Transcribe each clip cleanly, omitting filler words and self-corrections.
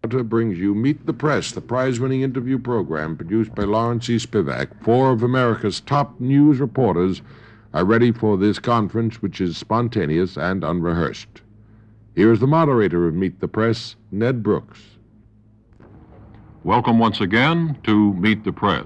brings you Meet the Press, the prize-winning interview program produced by Lawrence E. Spivak. 4 of America's top news reporters are ready for this conference, which is spontaneous and unrehearsed. Here is the moderator of Meet the Press, Ned Brooks. Welcome once again to Meet the Press.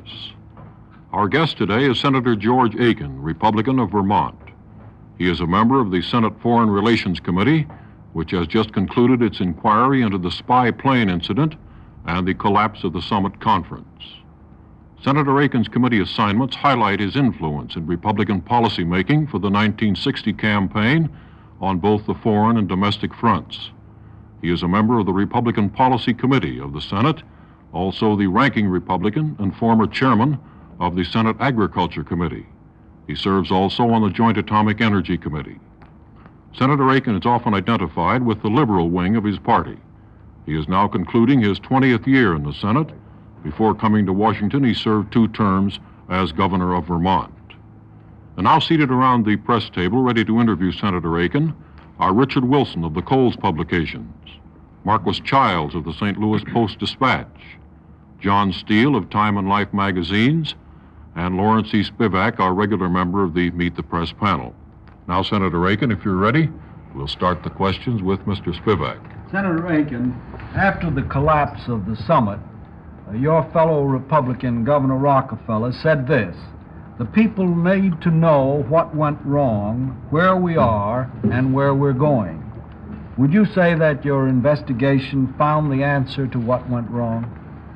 Our guest today is Senator George Aiken, Republican of Vermont. He is a member of the Senate Foreign Relations Committee, which has just concluded its inquiry into the spy plane incident and the collapse of the summit conference. Senator Aiken's committee assignments highlight his influence in Republican policymaking for the 1960 campaign on both the foreign and domestic fronts. He is a member of the Republican Policy Committee of the Senate, also the ranking Republican and former chairman of the Senate Agriculture Committee. He serves also on the Joint Atomic Energy Committee. Senator Aiken is often identified with the liberal wing of his party. He is now concluding his 20th year in the Senate. Before coming to Washington, he served 2 terms as governor of Vermont. And now seated around the press table, ready to interview Senator Aiken, are Richard Wilson of the Coles Publications, Marquis Childs of the St. Louis Post-Dispatch, John Steele of Time and Life magazines, and Lawrence E. Spivak, our regular member of the Meet the Press panel. Now, Senator Aiken, if you're ready, we'll start the questions with Mr. Spivak. Senator Aiken, after the collapse of the summit, your fellow Republican, Governor Rockefeller, said this: "The people need to know what went wrong, where we are, and where we're going." Would you say that your investigation found the answer to what went wrong?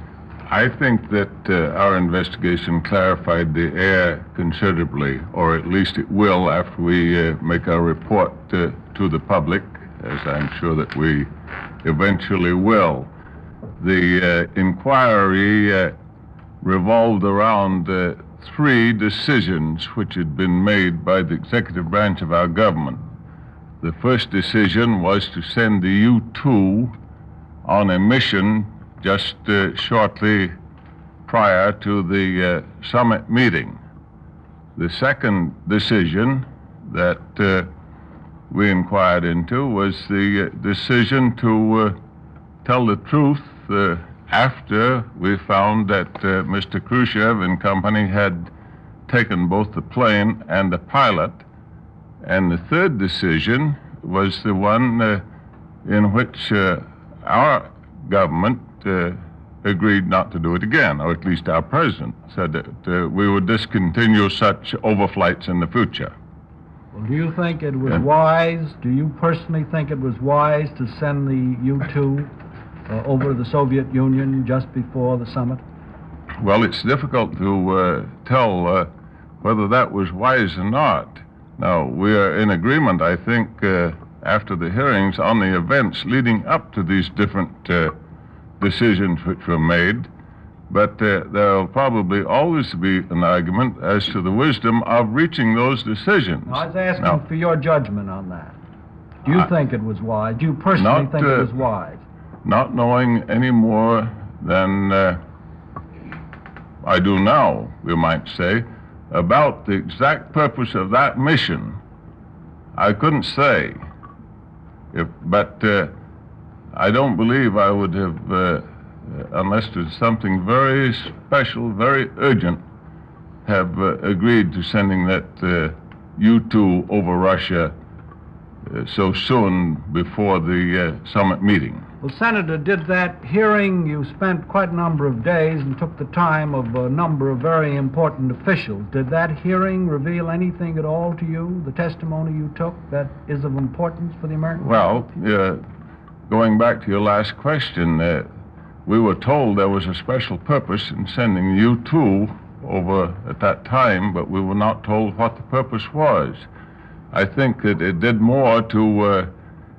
I think that our investigation clarified the air considerably, or at least it will after we make our report to the public, as I'm sure that we eventually will. The inquiry revolved around 3 decisions which had been made by the executive branch of our government. The first decision was to send the U-2 on a mission just shortly prior to the summit meeting. The second decision that we inquired into was the decision to tell the truth after we found that Mr. Khrushchev and company had taken both the plane and the pilot. And the third decision was the one in which our government agreed not to do it again, or at least our president said that we would discontinue such overflights in the future. Well, do you think it was wise, do you personally think it was wise to send the U-2 over the Soviet Union just before the summit? Well, it's difficult to tell whether that was wise or not. Now, we are in agreement, I think, after the hearings on the events leading up to these different decisions which were made, but there will probably always be an argument as to the wisdom of reaching those decisions. I was asking for your judgment on that. Do you think it was wise? Do you personally think it was wise? Not knowing any more than I do now, we might say, about the exact purpose of that mission, I couldn't say. But I don't believe I would have, unless there's something very special, very urgent, have agreed to sending that U-2 over Russia so soon before the summit meeting. Well, Senator, did that hearing, you spent quite a number of days and took the time of a number of very important officials. Did that hearing reveal anything at all to you, the testimony you took, that is of importance for the American people? Well, going back to your last question, we were told there was a special purpose in sending U-2 over at that time, but we were not told what the purpose was. I think that it did more to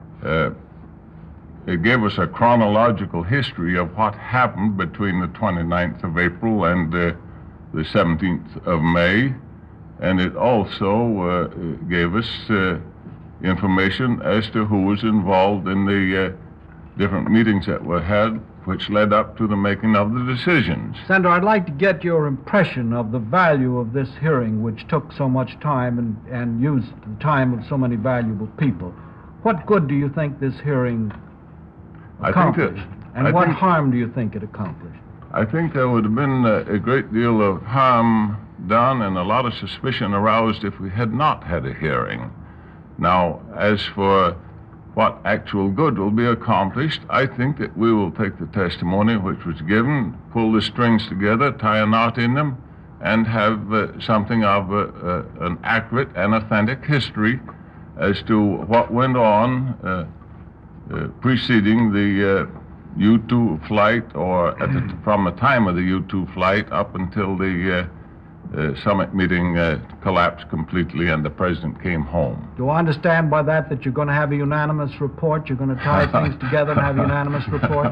it gave us a chronological history of what happened between the 29th of April and the 17th of May, and it also gave us information as to who was involved in the different meetings that were held, which led up to the making of the decisions. Senator, I'd like to get your impression of the value of this hearing, which took so much time and used the time of so many valuable people. What good do you think this hearing accomplished? And what harm do you think it accomplished? I think there would have been a great deal of harm done and a lot of suspicion aroused if we had not had a hearing. Now, as for what actual good will be accomplished, I think that we will take the testimony which was given, pull the strings together, tie a knot in them, and have something of an accurate and authentic history as to what went on preceding the U-2 flight, or from the time of the U-2 flight up until the summit meeting collapsed completely and the president came home. Do I understand by that you're going to have a unanimous report? You're going to tie things together and have a unanimous report?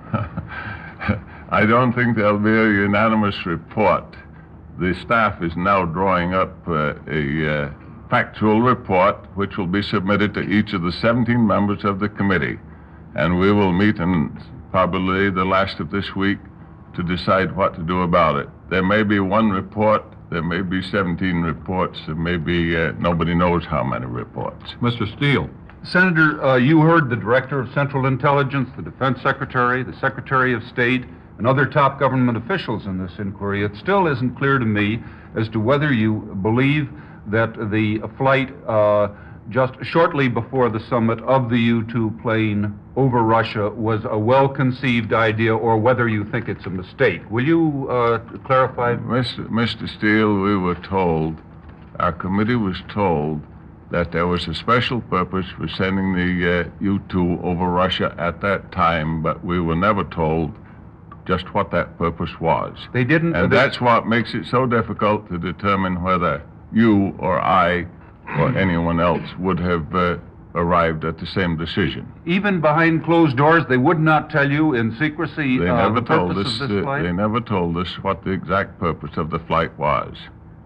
I don't think there'll be a unanimous report. The staff is now drawing up a factual report which will be submitted to each of the 17 members of the committee. And we will meet in probably the last of this week to decide what to do about it. There may be one report, there may be 17 reports, there may be nobody knows how many reports. Mr. Steele. Senator, you heard the Director of Central Intelligence, the Defense Secretary, the Secretary of State, and other top government officials in this inquiry. It still isn't clear to me as to whether you believe that the flight just shortly before the summit of the U-2 plane over Russia was a well-conceived idea, or whether you think it's a mistake. Will you clarify? Mr. Steele, we were told, our committee was told, that there was a special purpose for sending the U-2 over Russia at that time, but we were never told just what that purpose was. They didn't... And that's what makes it so difficult to determine whether you or I or anyone else would have arrived at the same decision. Even behind closed doors, they would not tell you in secrecy They never the told purpose us. of this flight? They never told us what the exact purpose of the flight was.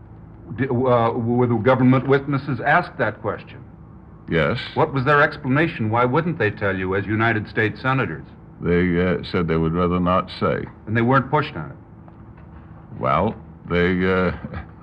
Were the government witnesses asked that question? Yes. What was their explanation? Why wouldn't they tell you as United States senators? They said they would rather not say. And they weren't pushed on it? Well, they...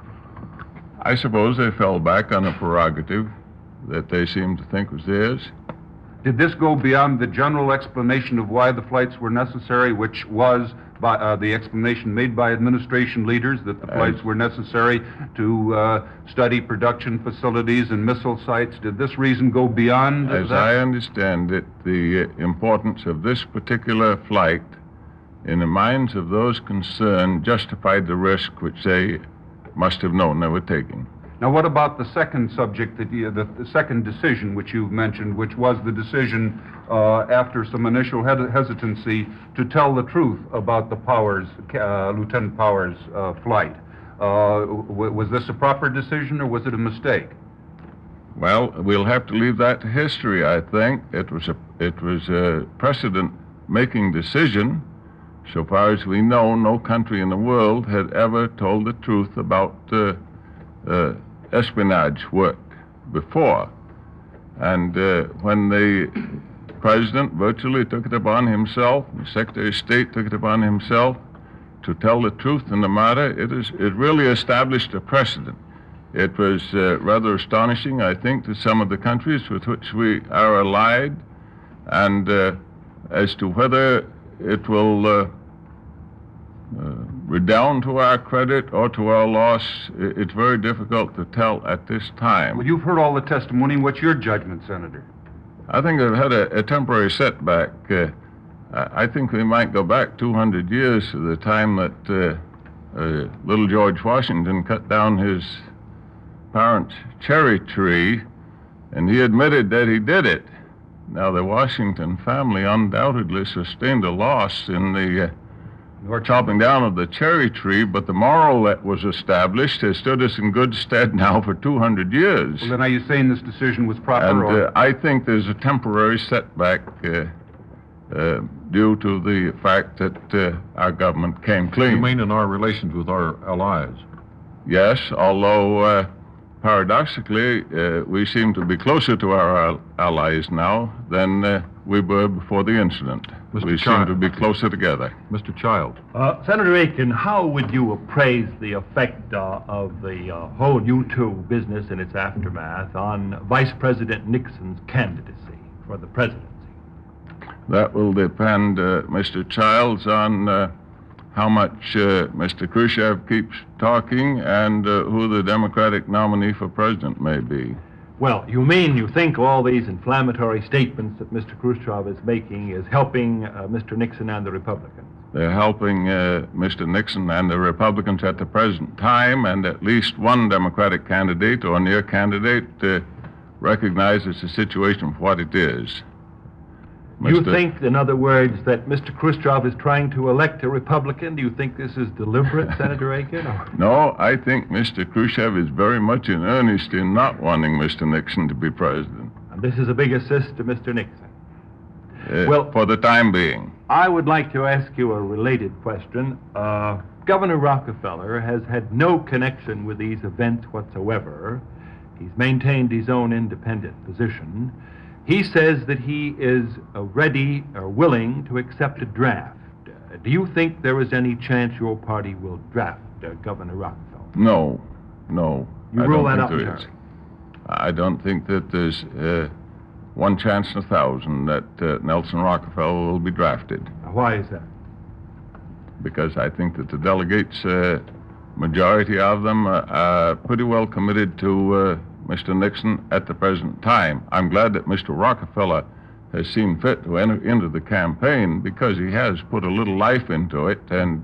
I suppose they fell back on a prerogative that they seemed to think was theirs. Did this go beyond the general explanation of why the flights were necessary, which was by the explanation made by administration leaders that the flights were necessary to study production facilities and missile sites? Did this reason go beyond As that? I understand it, the importance of this particular flight in the minds of those concerned justified the risk which they must have known they were taking. Now, what about the second subject, the second decision which you've mentioned, which was the decision after some initial hesitancy to tell the truth about the Powers, Lieutenant Powers' flight? Was this a proper decision or was it a mistake? Well, we'll have to leave that to history, I think. It was a precedent-making decision. So far as we know, no country in the world had ever told the truth about espionage work before. And when the president virtually took it upon himself, the Secretary of State took it upon himself to tell the truth in the matter, it really established a precedent. It was rather astonishing, I think, to some of the countries with which we are allied, and as to whether it will redound to our credit or to our loss, it's very difficult to tell at this time. Well, you've heard all the testimony. What's your judgment, Senator? I think I've had a temporary setback. I think we might go back 200 years to the time that little George Washington cut down his parents' cherry tree, and he admitted that he did it. Now, the Washington family undoubtedly sustained a loss in the chopping down of the cherry tree, but the moral that was established has stood us in good stead now for 200 years. Well, then are you saying this decision was proper? And I think there's a temporary setback due to the fact that our government came clean. You mean in our relations with our allies? Yes, although paradoxically, we seem to be closer to our allies now than we were before the incident. We seem to be closer together. Mr. Child. Senator Aiken, how would you appraise the effect of the whole U-2 business and its aftermath on Vice President Nixon's candidacy for the presidency? That will depend, Mr. Childs, on how much Mr. Khrushchev keeps talking and who the Democratic nominee for president may be. Well, you think all these inflammatory statements that Mr. Khrushchev is making is helping Mr. Nixon and the Republicans? They're helping Mr. Nixon and the Republicans at the present time, and at least one Democratic candidate or near candidate recognizes the situation for what it is. You think, in other words, that Mr. Khrushchev is trying to elect a Republican? Do you think this is deliberate, Senator Aiken? No, I think Mr. Khrushchev is very much in earnest in not wanting Mr. Nixon to be president. And this is a big assist to Mr. Nixon. Well, for the time being. I would like to ask you a related question. Governor Rockefeller has had no connection with these events whatsoever. He's maintained his own independent position. He says that he is ready or willing to accept a draft. Do you think there is any chance your party will draft Governor Rockefeller? No. You rule that out, Charlie? I don't think that there's one chance in 1,000 that Nelson Rockefeller will be drafted. Why is that? Because I think that the delegates, majority of them, are pretty well committed to Mr. Nixon at the present time. I'm glad that Mr. Rockefeller has seen fit to enter into the campaign because he has put a little life into it, and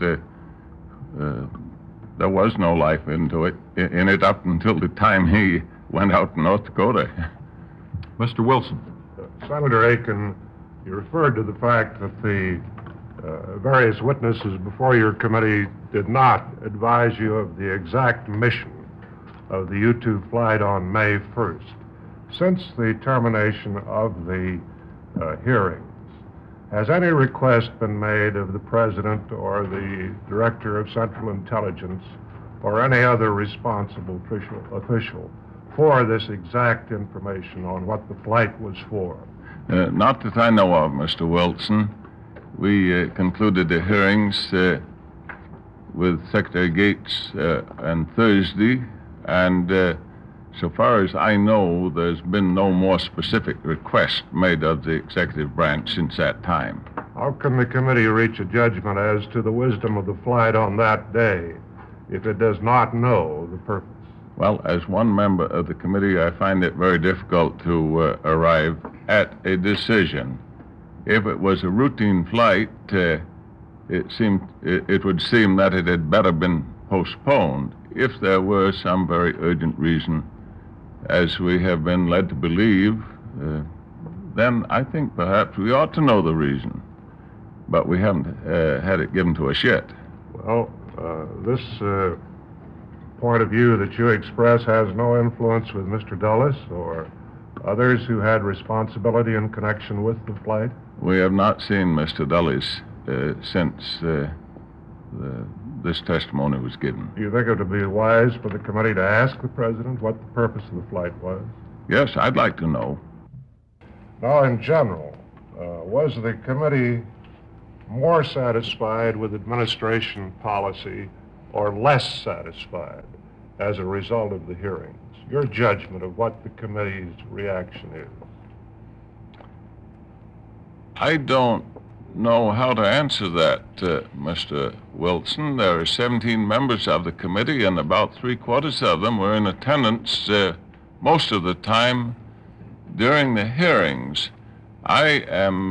there was no life in it up until the time he went out to North Dakota. Mr. Wilson. Senator Aiken, you referred to the fact that the various witnesses before your committee did not advise you of the exact mission of the U-2 flight on May 1st. Since the termination of the hearings, has any request been made of the President or the Director of Central Intelligence or any other responsible official for this exact information on what the flight was for? Not that I know of, Mr. Wilson. We concluded the hearings with Secretary Gates on Thursday, and so far as I know, there's been no more specific request made of the executive branch since that time. How can the committee reach a judgment as to the wisdom of the flight on that day if it does not know the purpose? Well, as one member of the committee, I find it very difficult to arrive at a decision. If it was a routine flight, it would seem that it had better been postponed. If there were some very urgent reason, as we have been led to believe, then I think perhaps we ought to know the reason. But we haven't had it given to us yet. Well, this point of view that you express has no influence with Mr. Dulles or others who had responsibility in connection with the flight? We have not seen Mr. Dulles since this testimony was given. Do you think it would be wise for the committee to ask the President what the purpose of the flight was? Yes, I'd like to know. Now, in general, was the committee more satisfied with administration policy or less satisfied as a result of the hearings? Your judgment of what the committee's reaction is. I don't know how to answer that, Mr. Wilson. There are 17 members of the committee, and about 3/4 of them were in attendance most of the time during the hearings. I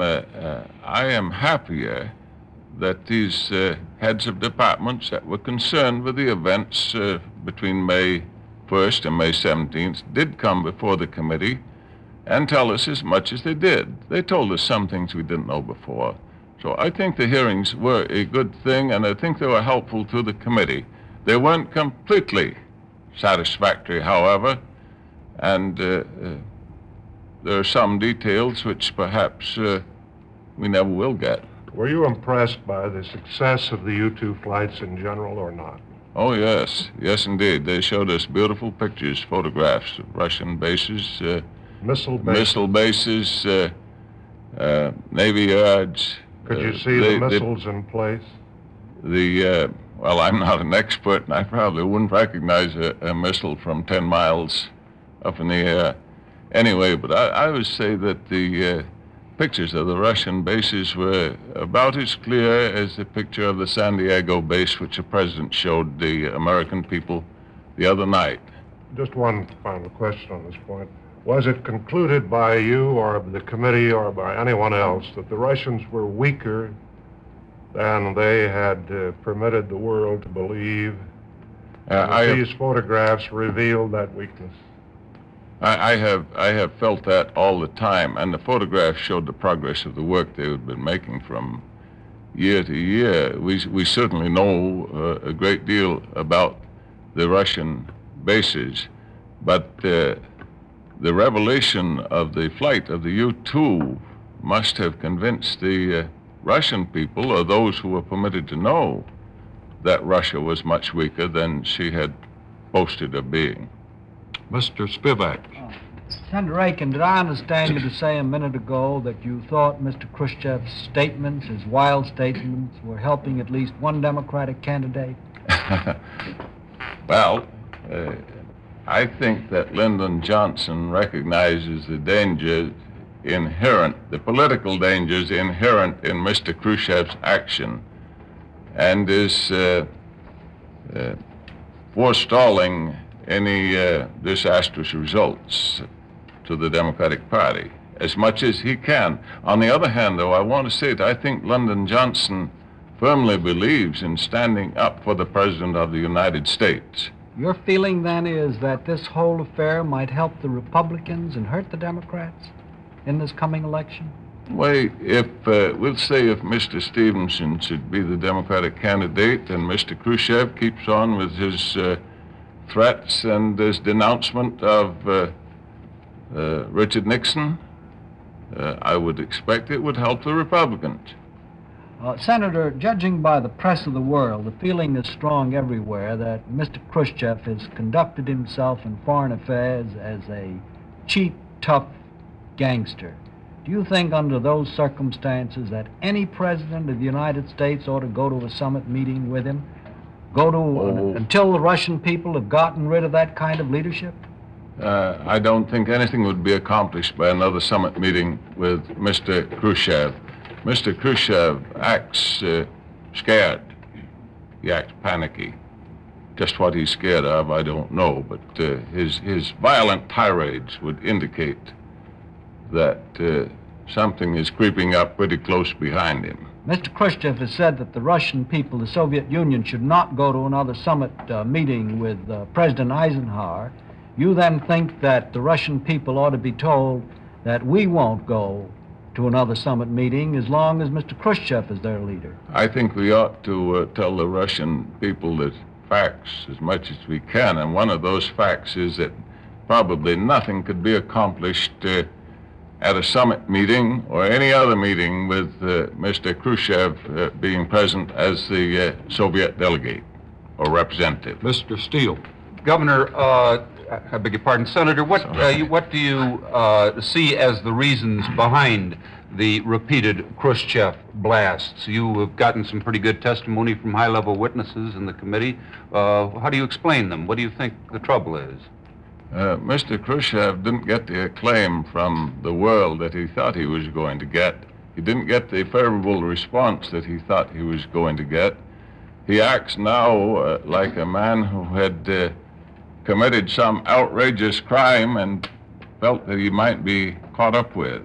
am happier that these heads of departments that were concerned with the events between May 1st and May 17th did come before the committee and tell us as much as they did. They told us some things we didn't know before. So I think the hearings were a good thing, and I think they were helpful to the committee. They weren't completely satisfactory, however, and there are some details which perhaps we never will get. Were you impressed by the success of the U-2 flights in general or not? Oh, yes. Yes, indeed. They showed us beautiful pictures, photographs of Russian bases, missile bases, Navy yards. Could you see the missiles in place? Well, I'm not an expert, and I probably wouldn't recognize a missile from 10 miles up in the air. Anyway, but I would say that the pictures of the Russian bases were about as clear as the picture of the San Diego base, which the president showed the American people the other night. Just one final question on this point. Was it concluded by you or the committee or by anyone else that the Russians were weaker than they had permitted the world to believe? These photographs revealed that weakness. I have felt that all the time, and the photographs showed the progress of the work they had been making from year to year. We certainly know a great deal about the Russian bases, but the revelation of the flight of the U-2 must have convinced the Russian people, or those who were permitted to know, that Russia was much weaker than she had boasted of being. Mr. Spivak. Senator Aiken, did I understand you to say a minute ago that you thought Mr. Khrushchev's statements, his wild statements, were helping at least one Democratic candidate? Well, I think that Lyndon Johnson recognizes the dangers inherent, the political dangers inherent in Mr. Khrushchev's action, and is forestalling any disastrous results to the Democratic Party as much as he can. On the other hand, though, I want to say that I think Lyndon Johnson firmly believes in standing up for the President of the United States. Your feeling, then, is that this whole affair might help the Republicans and hurt the Democrats in this coming election? Well, we'll say if Mr. Stevenson should be the Democratic candidate and Mr. Khrushchev keeps on with his threats and his denouncement of Richard Nixon, I would expect it would help the Republicans. Senator, judging by the press of the world, the feeling is strong everywhere that Mr. Khrushchev has conducted himself in foreign affairs as a cheap, tough gangster. Do you think under those circumstances that any president of the United States ought to go to a summit meeting with him? Until the Russian people have gotten rid of that kind of leadership? I don't think anything would be accomplished by another summit meeting with Mr. Khrushchev. Mr. Khrushchev acts scared. He acts panicky. Just what he's scared of, I don't know, but his violent tirades would indicate that something is creeping up pretty close behind him. Mr. Khrushchev has said that the Russian people, the Soviet Union, should not go to another summit meeting with President Eisenhower. You then think that the Russian people ought to be told that we won't go to another summit meeting as long as Mr. Khrushchev is their leader? I think we ought to tell the Russian people the facts as much as we can, and one of those facts is that probably nothing could be accomplished at a summit meeting or any other meeting with Mr. Khrushchev being present as the Soviet delegate or representative. Mr. Steele. Governor, I beg your pardon, Senator, what do you see as the reasons behind the repeated Khrushchev blasts? You have gotten some pretty good testimony from high-level witnesses in the committee. How do you explain them? What do you think the trouble is? Mr. Khrushchev didn't get the acclaim from the world that he thought he was going to get. He didn't get the favorable response that he thought he was going to get. He acts now like a man who had committed some outrageous crime and felt that he might be caught up with.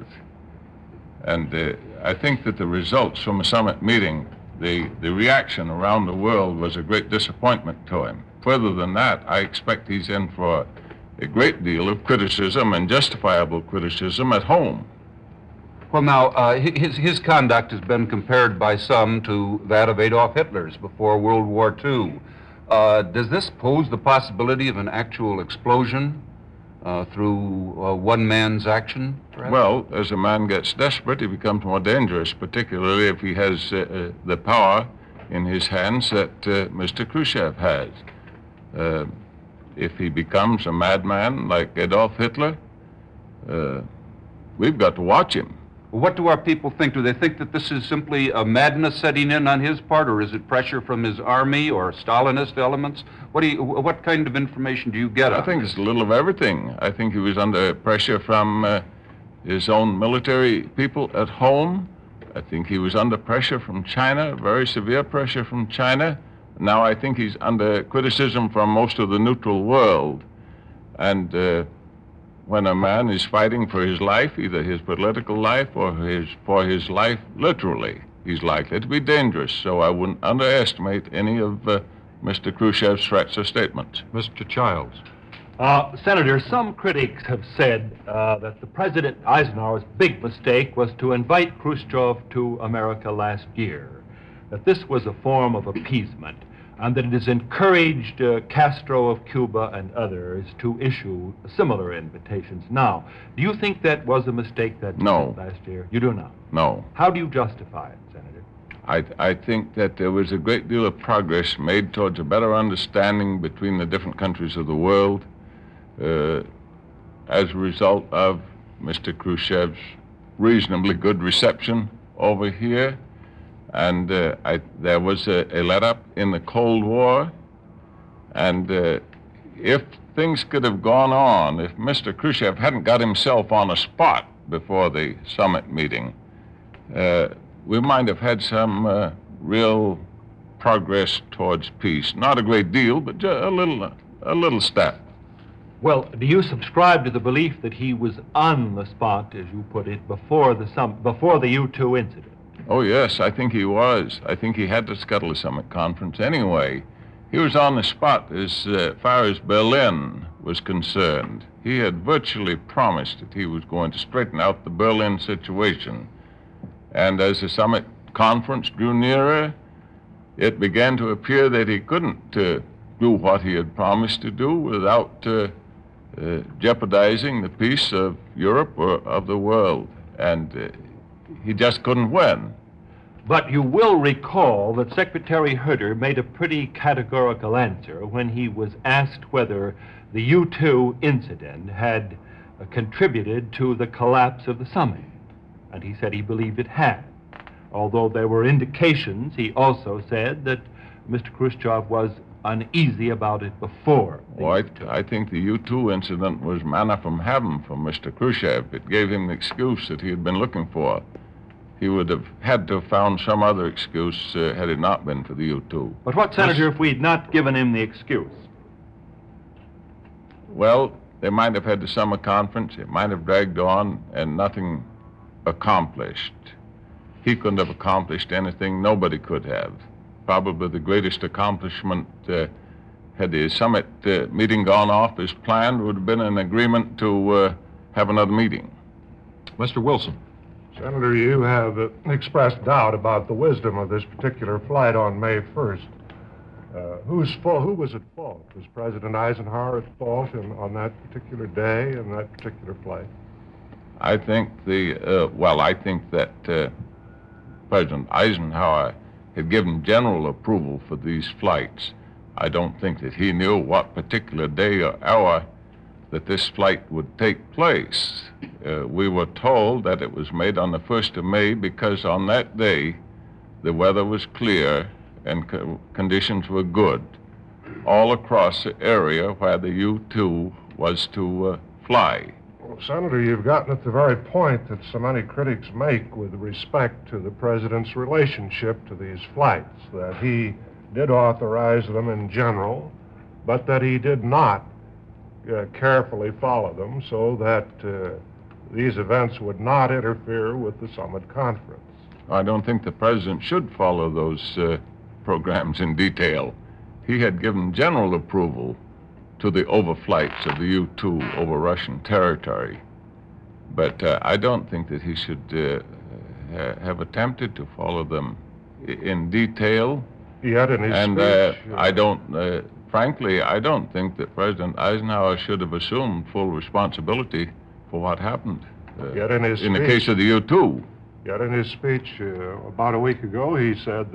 And I think that the results from a summit meeting, the reaction around the world was a great disappointment to him. Further than that, I expect he's in for a great deal of criticism and justifiable criticism at home. Well, now, his conduct has been compared by some to that of Adolf Hitler's before World War II. Does this pose the possibility of an actual explosion through one man's action, perhaps? Well, as a man gets desperate, he becomes more dangerous, particularly if he has the power in his hands that Mr. Khrushchev has. If he becomes a madman like Adolf Hitler, we've got to watch him. What do our people think? Do they think that this is simply a madness setting in on his part, or is it pressure from his army or Stalinist elements? What kind of information do you get? I think it's a little of everything. I think he was under pressure from his own military people at home. I think he was under pressure from China, very severe pressure from China. Now I think he's under criticism from most of the neutral world. And when a man is fighting for his life, either his political life or for his life literally, he's likely to be dangerous. So I wouldn't underestimate any of Mr. Khrushchev's threats or statements. Mr. Childs. Senator, some critics have said that the President Eisenhower's big mistake was to invite Khrushchev to America last year, that this was a form of appeasement, and that it has encouraged Castro of Cuba and others to issue similar invitations. Now, do you think that was a mistake that No. last year? You do not? No. How do you justify it, Senator? I think that there was a great deal of progress made towards a better understanding between the different countries of the world as a result of Mr. Khrushchev's reasonably good reception over here. And there was a let-up in the Cold War. And if things could have gone on, if Mr. Khrushchev hadn't got himself on a spot before the summit meeting, we might have had some real progress towards peace. Not a great deal, but a little step. Well, do you subscribe to the belief that he was on the spot, as you put it, before the U-2 incident? Oh, yes, I think he was. I think he had to scuttle the summit conference anyway. He was on the spot as far as Berlin was concerned. He had virtually promised that he was going to straighten out the Berlin situation. And as the summit conference drew nearer, it began to appear that he couldn't do what he had promised to do without jeopardizing the peace of Europe or of the world. And he just couldn't win. But you will recall that Secretary Herter made a pretty categorical answer when he was asked whether the U-2 incident had contributed to the collapse of the summit. And he said he believed it had. Although there were indications, he also said that Mr. Khrushchev was uneasy about it before. Well, I think the U-2 incident was manna from heaven for Mr. Khrushchev. It gave him the excuse that he had been looking for. He would have had to have found some other excuse had it not been for the U-2. But what, Senator, if we'd not given him the excuse? Well, they might have had the summer conference. It might have dragged on and nothing accomplished. He couldn't have accomplished anything. Nobody could have. Probably the greatest accomplishment, had the summit meeting gone off as planned, would have been an agreement to have another meeting. Mr. Wilson. Senator, you have expressed doubt about the wisdom of this particular flight on May 1st. Who was at fault? Was President Eisenhower at fault on that particular day and that particular flight? I think I think that President Eisenhower had given general approval for these flights. I don't think that he knew what particular day or hour that this flight would take place. We were told that it was made on the 1st of May because on that day the weather was clear and conditions were good all across the area where the U-2 was to fly. Well, Senator, you've gotten at the very point that so many critics make with respect to the president's relationship to these flights, that he did authorize them in general, but that he did not carefully follow them so that these events would not interfere with the summit conference. I don't think the president should follow those programs in detail. He had given general approval to the overflights of the U-2 over Russian territory. But I don't think that he should have attempted to follow them in detail. Yet in his speech... Frankly, I don't think that President Eisenhower should have assumed full responsibility for what happened in the case of the U-2. Yet in his speech about a week ago, he said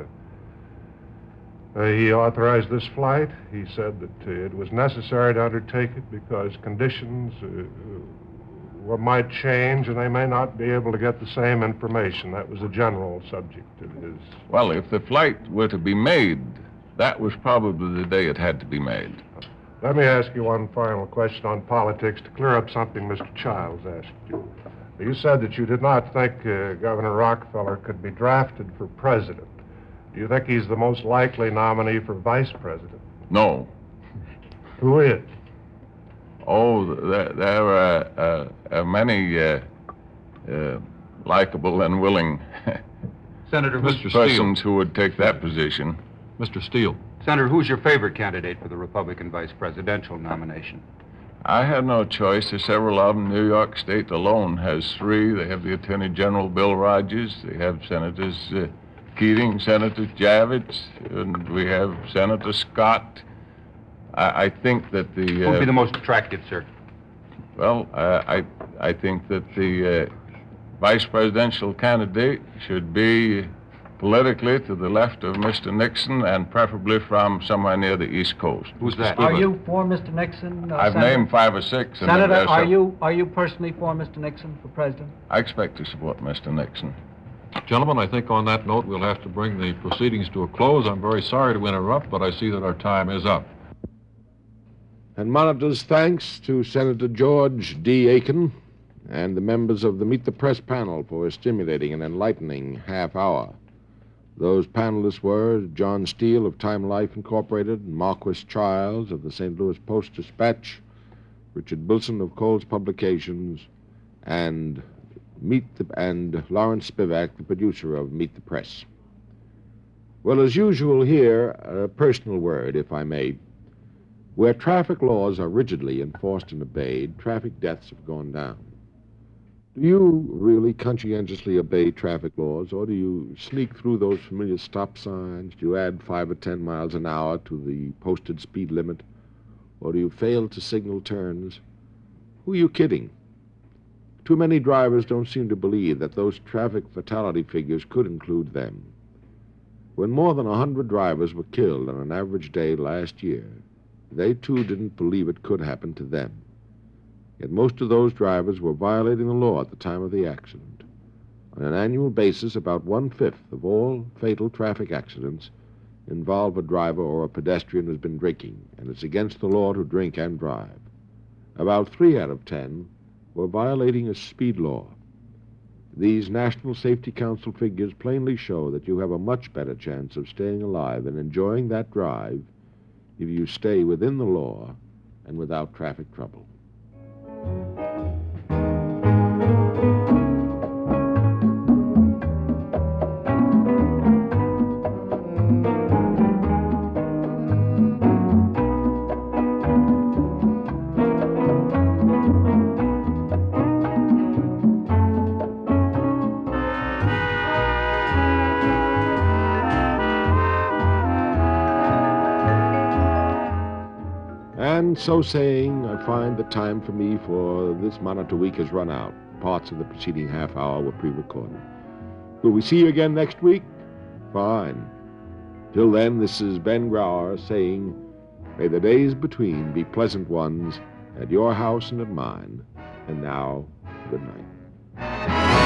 that he authorized this flight. He said that it was necessary to undertake it because conditions might change and they may not be able to get the same information. That was a general subject of his... Well, if the flight were to be made, that was probably the day it had to be made. Let me ask you one final question on politics to clear up something Mr. Childs asked you. You said that you did not think Governor Rockefeller could be drafted for president. Do you think he's the most likely nominee for vice president? No. Who is? Oh, there are many likable and willing Senator, Mr. persons Steele. who would take that position. Mr. Steele. Senator, who's your favorite candidate for the Republican vice presidential nomination? I have no choice. There's several of them. New York State alone has three. They have the Attorney General Bill Rogers. They have Senators Keating, Senator Javits, and we have Senator Scott. I think that the... Who would be the most attractive, sir? Well, I think that the vice presidential candidate should be politically to the left of Mr. Nixon and preferably from somewhere near the East Coast. Who's that? Are you for Mr. Nixon? I've Senator? named 5 or 6. and Senator, there's are you personally for Mr. Nixon for president? I expect to support Mr. Nixon. Gentlemen, I think on that note, we'll have to bring the proceedings to a close. I'm very sorry to interrupt, but I see that our time is up. And Monitor's thanks to Senator George D. Aiken and the members of the Meet the Press panel for a stimulating and enlightening half hour. Those panelists were John Steele of Time Life Incorporated, Marquis Childs of the St. Louis Post-Dispatch, Richard Bilson of Cole's Publications, and Lawrence Spivak, the producer of Meet the Press. Well, as usual here, a personal word, if I may. Where traffic laws are rigidly enforced and obeyed, traffic deaths have gone down. Do you really conscientiously obey traffic laws, or do you sneak through those familiar stop signs? Do you add 5 or 10 miles an hour to the posted speed limit? Or do you fail to signal turns? Who are you kidding? Too many drivers don't seem to believe that those traffic fatality figures could include them. When more than 100 drivers were killed on an average day last year, they too didn't believe it could happen to them. Yet most of those drivers were violating the law at the time of the accident. On an annual basis, about 1/5 of all fatal traffic accidents involve a driver or a pedestrian who's been drinking, and it's against the law to drink and drive. About 3 out of 10 were violating a speed law. These National Safety Council figures plainly show that you have a much better chance of staying alive and enjoying that drive if you stay within the law and without traffic trouble. And so saying, I find the time for me for this Monitor Week has run out. Parts of the preceding half hour were pre-recorded. Will we see you again next week? Fine. Till then, this is Ben Grauer saying, may the days between be pleasant ones at your house and at mine. And now, good night.